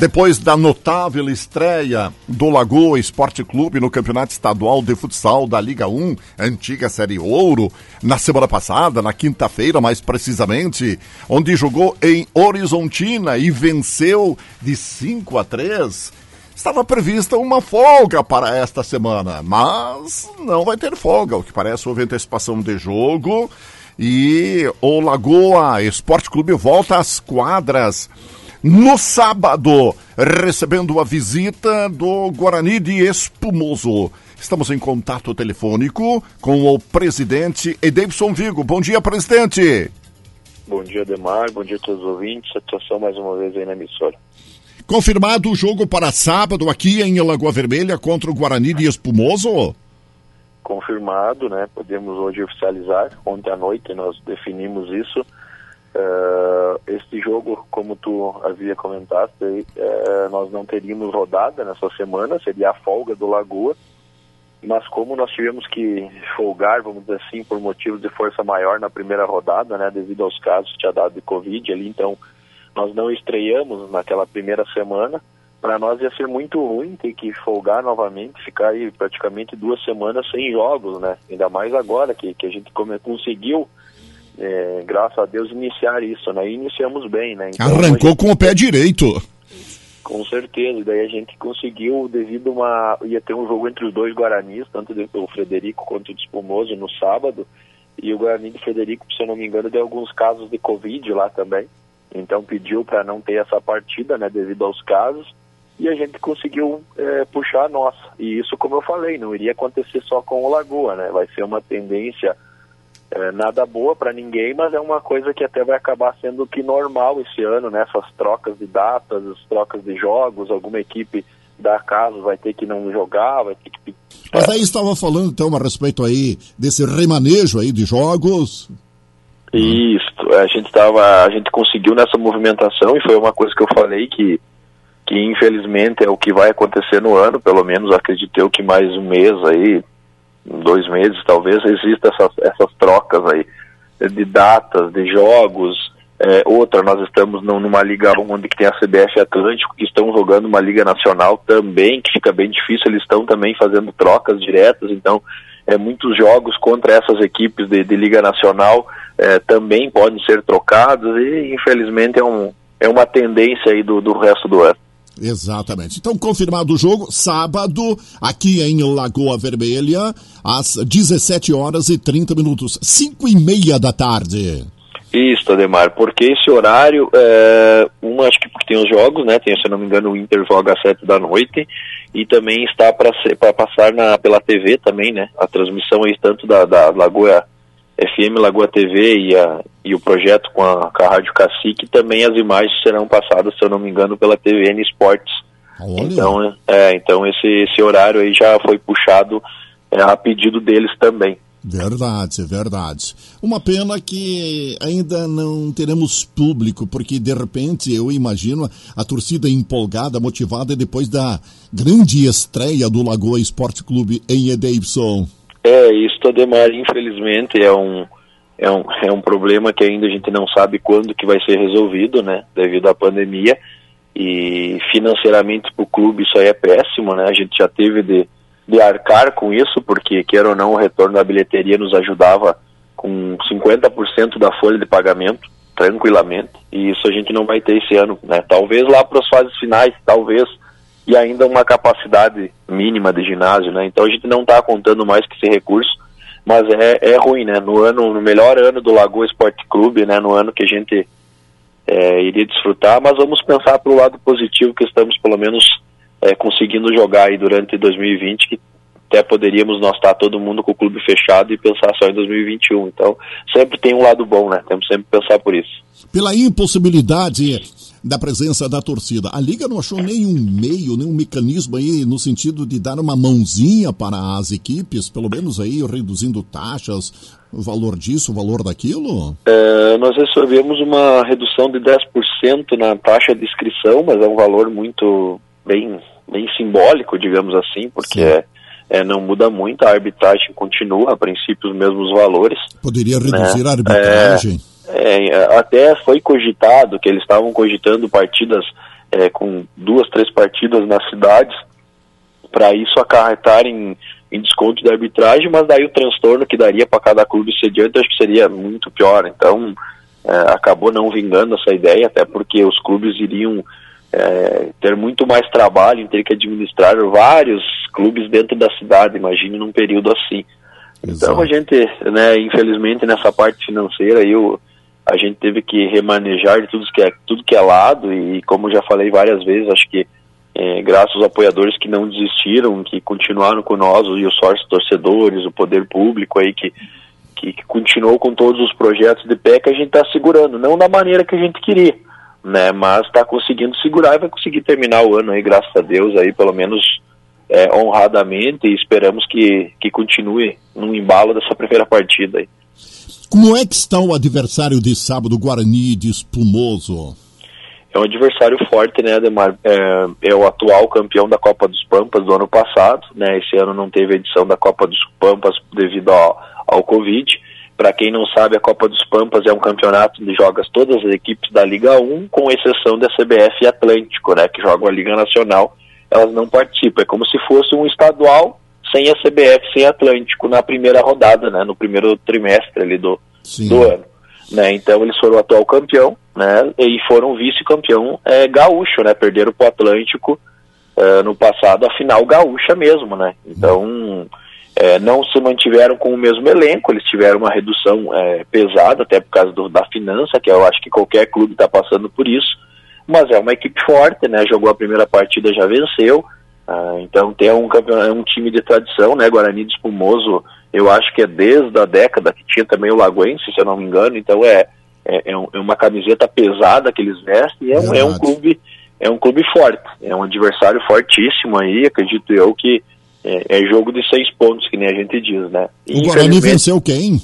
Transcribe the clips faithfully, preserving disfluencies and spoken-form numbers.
Depois da notável estreia do Lagoa Esporte Clube no Campeonato Estadual de Futsal da Liga um, antiga Série Ouro, na semana passada, na quinta-feira mais precisamente, onde jogou em Horizontina e venceu de cinco a três, estava prevista uma folga para esta semana, mas não vai ter folga, o que parece houve antecipação de jogo e o Lagoa Esporte Clube volta às quadras no sábado, recebendo a visita do Guarani de Espumoso. Estamos em contato telefônico com o presidente Edeibson Vigo. Bom dia, presidente. Bom dia, Ademar. Bom dia a todos os ouvintes. Satisfação mais uma vez aí na emissora. Confirmado o jogo para sábado aqui em Lagoa Vermelha contra o Guarani de Espumoso? Confirmado, né? Podemos hoje oficializar. Ontem à noite nós definimos isso. Uh, este jogo, como tu havia comentado, uh, nós não teríamos rodada nessa semana, seria a folga do Lagoa, mas como nós tivemos que folgar, vamos dizer assim, por motivos de força maior na primeira rodada, né, devido aos casos que tinha dado de Covid ali, então nós não estreamos naquela primeira semana. Para nós ia ser muito ruim ter que folgar novamente, ficar aí praticamente duas semanas sem jogos, né, ainda mais agora que, que a gente come, conseguiu É, graças a Deus iniciar isso, né? E iniciamos bem, né? Então, arrancou gente, com o pé direito. Com certeza, e daí a gente conseguiu, devido a uma... ia ter um jogo entre os dois Guaranis, tanto o Frederico quanto o Espumoso no sábado, e o Guarani de Frederico, se eu não me engano, deu alguns casos de Covid lá também, então pediu para não ter essa partida, né, devido aos casos, e a gente conseguiu é, puxar a nossa, e isso, como eu falei, não iria acontecer só com o Lagoa, né? Vai ser uma tendência É, nada boa para ninguém, mas é uma coisa que até vai acabar sendo que normal esse ano, né? Essas trocas de datas, as trocas de jogos, alguma equipe da casa vai ter que não jogar, vai ter que... Mas aí estava falando então a respeito aí desse remanejo aí de jogos. Isso, a gente tava, a gente conseguiu nessa movimentação e foi uma coisa que eu falei que, que infelizmente é o que vai acontecer no ano, pelo menos acredito eu que mais um mês aí, dois meses talvez, existam essas, essas trocas aí de datas, de jogos. É, outra, nós estamos numa liga onde que tem a C B F Atlântico, que estão jogando uma liga nacional também, que fica bem difícil, eles estão também fazendo trocas diretas, então é, muitos jogos contra essas equipes de, de liga nacional é, também podem ser trocados e infelizmente é, um, é uma tendência aí do, do resto do ano. Exatamente. Então, confirmado o jogo, sábado, aqui em Lagoa Vermelha, às dezessete horas e trinta minutos, cinco e meia da tarde. Isso, Ademar, porque esse horário, é, um, acho que porque tem os jogos, né, tem, se eu não me engano, o Inter joga às sete da noite, e também está para passar na, pela T V também, né, a transmissão aí tanto da, da Lagoa F M, Lagoa T V e, a, e o projeto com a, com a Rádio Cacique, também as imagens serão passadas, se eu não me engano, pela T V N Esportes. Olha. Então, é, então esse, esse horário aí já foi puxado é, a pedido deles também. Verdade, verdade. Uma pena que ainda não teremos público, porque de repente eu imagino a torcida empolgada, motivada depois da grande estreia do Lagoa Esporte Clube em Edeibson. É, isso, Ademar, infelizmente é um, é, um, é um problema que ainda a gente não sabe quando que vai ser resolvido, né, devido à pandemia, e financeiramente para o clube isso aí é péssimo, né, a gente já teve de, de arcar com isso, porque, quer ou não, o retorno da bilheteria nos ajudava com cinquenta por cento da folha de pagamento, tranquilamente, e isso a gente não vai ter esse ano, né, talvez lá para as fases finais, talvez, e ainda uma capacidade mínima de ginásio, né? Então a gente não está contando mais com esse recurso, mas é, é ruim, né? No ano, no melhor ano do Lagoa Esporte Clube, né? No ano que a gente é, iria desfrutar, mas vamos pensar pelo lado positivo que estamos pelo menos é, conseguindo jogar aí durante dois mil e vinte, que até poderíamos nós estar todo mundo com o clube fechado e pensar só em dois mil e vinte e um. Então sempre tem um lado bom, né? Temos sempre que pensar por isso. Pela impossibilidade da presença da torcida, a Liga não achou nenhum meio, nenhum mecanismo aí no sentido de dar uma mãozinha para as equipes, pelo menos aí reduzindo taxas, o valor disso, o valor daquilo? É, nós recebemos uma redução de dez por cento na taxa de inscrição, mas é um valor muito bem, bem simbólico, digamos assim, porque é, é, não muda muito, a arbitragem continua, a princípio os mesmos valores. Poderia reduzir, né, a arbitragem? É, É, até foi cogitado que eles estavam cogitando partidas é, com duas, três partidas nas cidades, para isso acarretar em, em desconto da arbitragem, mas daí o transtorno que daria para cada clube sediante, acho que seria muito pior. Então, é, acabou não vingando essa ideia, até porque os clubes iriam é, ter muito mais trabalho em ter que administrar vários clubes dentro da cidade, imagine num período assim. Exato. Então a gente, né, infelizmente nessa parte financeira aí, o, a gente teve que remanejar de tudo que é, tudo que é lado, e como já falei várias vezes, acho que é, graças aos apoiadores que não desistiram, que continuaram com nós, e os sócios torcedores, o poder público aí que, que, que continuou com todos os projetos de pé, que a gente está segurando, não da maneira que a gente queria, né, mas está conseguindo segurar e vai conseguir terminar o ano aí, graças a Deus, aí pelo menos é, honradamente, e esperamos que, que continue no embalo dessa primeira partida aí. Como é que está o adversário de sábado, Guarani de Espumoso? É um adversário forte, né, Ademar? É, é o atual campeão da Copa dos Pampas do ano passado, né? Esse ano não teve edição da Copa dos Pampas devido ao, ao Covid. Para quem não sabe, a Copa dos Pampas é um campeonato onde jogam todas as equipes da Liga um, com exceção da C B F e Atlântico, né, que jogam a Liga Nacional. Elas não participam. É como se fosse um estadual sem a C B F, sem Atlântico, na primeira rodada, né, no primeiro trimestre ali do, do ano. Né, então eles foram o atual campeão, né, e foram vice-campeão é, gaúcho, né, perderam para o Atlântico é, no passado, a final gaúcha mesmo, né, então é, não se mantiveram com o mesmo elenco, eles tiveram uma redução é, pesada, até por causa do, da finança, que eu acho que qualquer clube está passando por isso, mas é uma equipe forte, né, jogou a primeira partida, já venceu. Ah, então tem um, um time de tradição, né, Guarani de Espumoso, eu acho que é desde a década que tinha também o Lagoense, se eu não me engano, então é, é, é, um, é uma camiseta pesada que eles vestem, e é, um, é um clube é um clube forte, é um adversário fortíssimo aí, acredito eu que é, é jogo de seis pontos, que nem a gente diz, né. O Guarani venceu quem?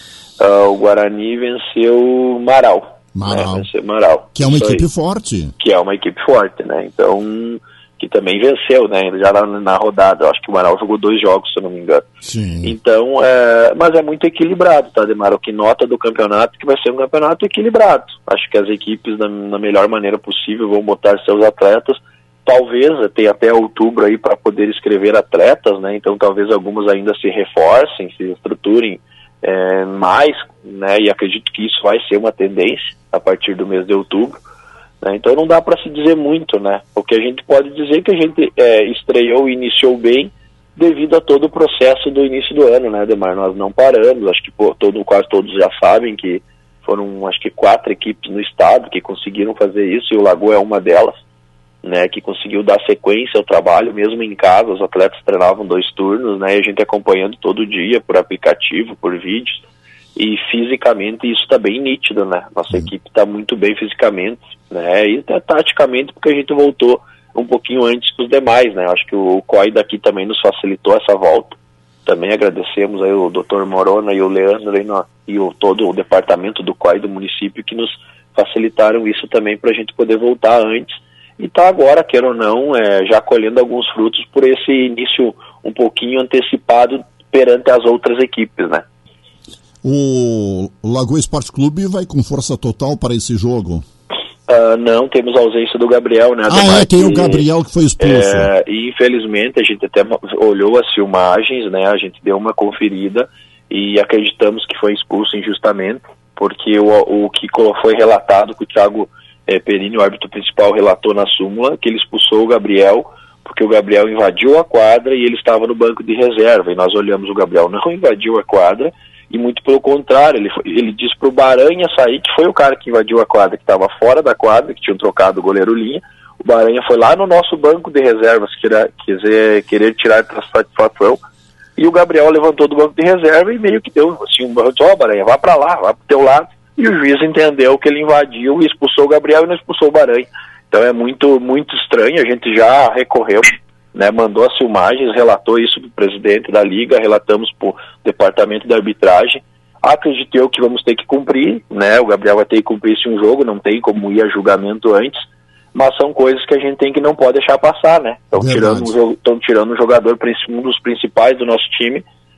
Uh, o Guarani venceu Marau, Marau. Né, venceu Marau, que é uma Isso equipe aí. forte. Que é uma equipe forte, né, então... que também venceu, né, já lá na rodada, eu acho que o Marau jogou dois jogos, se eu não me engano. Sim. Então, é, mas é muito equilibrado, tá, Ademar? O que nota do campeonato que vai ser um campeonato equilibrado. Acho que as equipes, da, na melhor maneira possível, vão botar seus atletas, talvez, tem até outubro aí para poder escrever atletas, né, então talvez algumas ainda se reforcem, se estruturem é, mais, né, e acredito que isso vai ser uma tendência a partir do mês de outubro. Então não dá para se dizer muito, né? O que a gente pode dizer é que a gente é, estreou e iniciou bem devido a todo o processo do início do ano, né, Ademar? Nós não paramos, acho que pô, todo, quase todos já sabem que foram, acho que quatro equipes no estado que conseguiram fazer isso, e o Lagoa é uma delas, né, que conseguiu dar sequência ao trabalho, mesmo em casa, os atletas treinavam dois turnos, né, e a gente acompanhando todo dia por aplicativo, por vídeos, e fisicamente isso está bem nítido, né? Nossa equipe está muito bem fisicamente, né? E até taticamente, porque a gente voltou um pouquinho antes que os demais, né? Acho que o C O I daqui também nos facilitou essa volta. Também agradecemos aí o doutor Morona e o Leandro aí no, e o, todo o departamento do C O I do município que nos facilitaram isso também para a gente poder voltar antes. E tá agora, quer ou não, é, já colhendo alguns frutos por esse início um pouquinho antecipado perante as outras equipes, né? O Lagoa Esporte Clube vai com força total para esse jogo? Uh, não, temos a ausência do Gabriel, né? Ah, é, tem o Gabriel que foi expulso. É, e infelizmente a gente até olhou as filmagens, né? A gente deu uma conferida e acreditamos que foi expulso injustamente, porque o, o que foi relatado, que o Thiago é, Perini, o árbitro principal, relatou na súmula, que ele expulsou o Gabriel, porque o Gabriel invadiu a quadra e ele estava no banco de reserva, e nós olhamos, o Gabriel não invadiu a quadra, e muito pelo contrário, ele, ele disse pro Baranha sair, que foi o cara que invadiu a quadra, que estava fora da quadra, que tinham trocado o goleiro Linha. O Baranha foi lá no nosso banco de reservas querer, querer, querer tirar a satisfação, e o Gabriel levantou do banco de reserva e meio que deu assim, um barulho, ó, oh, Baranha, vá para lá, vá pro teu lado, e o juiz entendeu que ele invadiu e expulsou o Gabriel e não expulsou o Baranha. Então é muito, muito estranho, a gente já recorreu, né, mandou as filmagens, relatou isso para o presidente da Liga, relatamos para o departamento de arbitragem. Acredito eu que vamos ter que cumprir, né, o Gabriel vai ter que cumprir esse um jogo, não tem como ir a julgamento antes, mas são coisas que a gente tem que não pode deixar passar, né? Estão tirando, um, tirando um jogador, um dos principais do nosso time,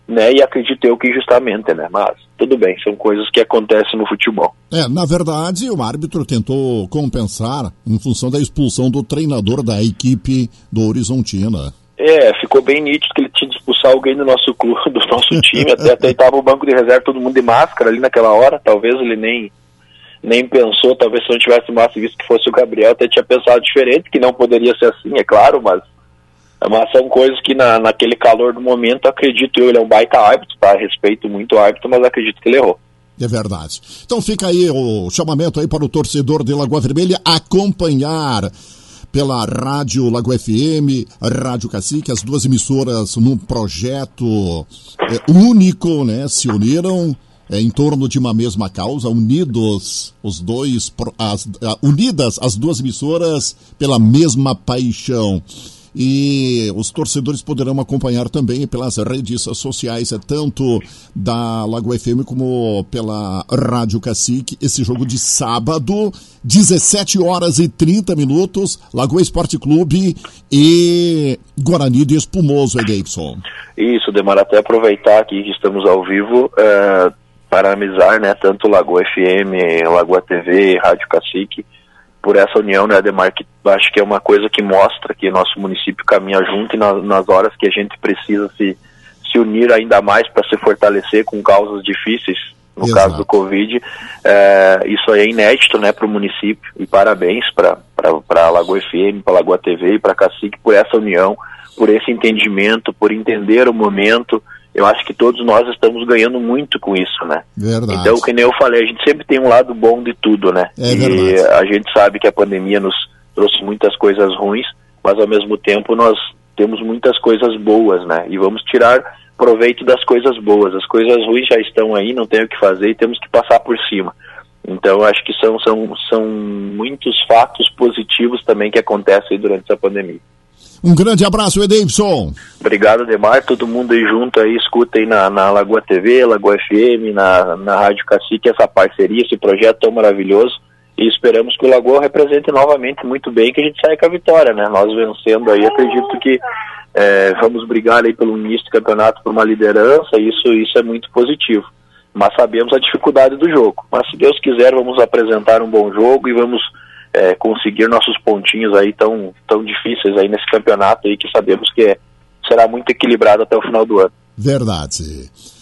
né, e acredito eu que injustamente, né, mas tudo bem, são coisas que acontecem no futebol. É, na verdade, o árbitro tentou compensar em função da expulsão do treinador da equipe do Horizontina. É, ficou bem nítido que ele tinha de expulsar alguém do nosso clube, do nosso time, até, até estava o banco de reserva, todo mundo de máscara ali naquela hora, talvez ele nem, nem pensou, talvez se não tivesse máscara visto que fosse o Gabriel, até tinha pensado diferente, que não poderia ser assim, é claro, mas, mas são coisas que na, naquele calor do momento, acredito eu, ele é um baita árbitro, tá? Respeito muito o árbitro, mas acredito que ele errou. É verdade. Então fica aí o chamamento aí para o torcedor de Lagoa Vermelha acompanhar pela Rádio Lagoa F M, Rádio Cacique, as duas emissoras num projeto é, único, né? Se uniram é, em torno de uma mesma causa, unidos os dois, as, unidas as duas emissoras pela mesma paixão. E os torcedores poderão acompanhar também pelas redes sociais, tanto da Lagoa F M como pela Rádio Cacique, esse jogo de sábado, dezessete horas e trinta minutos, Lagoa Esporte Clube e Guarani de Espumoso, Edeilson. Isso, Demar, até aproveitar aqui que estamos ao vivo, é, parabenizar, né, tanto Lagoa F M, Lagoa T V, Rádio Cacique, por essa união, né, Ademar, que acho que é uma coisa que mostra que nosso município caminha junto e nas, nas horas que a gente precisa se, se unir ainda mais para se fortalecer com causas difíceis, no Exato. Caso do Covid, é, isso aí é inédito, né, para o município, e parabéns para a Lagoa F M, para a Lagoa T V e para a Cacique por essa união, por esse entendimento, por entender o momento. Eu acho que todos nós estamos ganhando muito com isso, né? Verdade. Então, que nem eu falei, a gente sempre tem um lado bom de tudo, né? É e verdade. A gente sabe que a pandemia nos trouxe muitas coisas ruins, mas ao mesmo tempo nós temos muitas coisas boas, né? E vamos tirar proveito das coisas boas. As coisas ruins já estão aí, não tem o que fazer e temos que passar por cima. Então, eu acho que são, são, são muitos fatos positivos também que acontecem durante essa pandemia. Um grande abraço, Edeilson. Obrigado, Ademar. Todo mundo aí junto aí, escuta aí na, na Lagoa T V, Lagoa F M, na, na Rádio Cacique, essa parceria, esse projeto tão maravilhoso. E esperamos que o Lagoa represente novamente muito bem, que a gente saia com a vitória, né? Nós vencendo aí, acredito que é, vamos brigar aí pelo início do campeonato por uma liderança, isso, isso é muito positivo. Mas sabemos a dificuldade do jogo. Mas se Deus quiser, vamos apresentar um bom jogo e vamos É, conseguir nossos pontinhos aí tão, tão difíceis aí nesse campeonato aí que sabemos que é, será muito equilibrado até o final do ano. Verdade.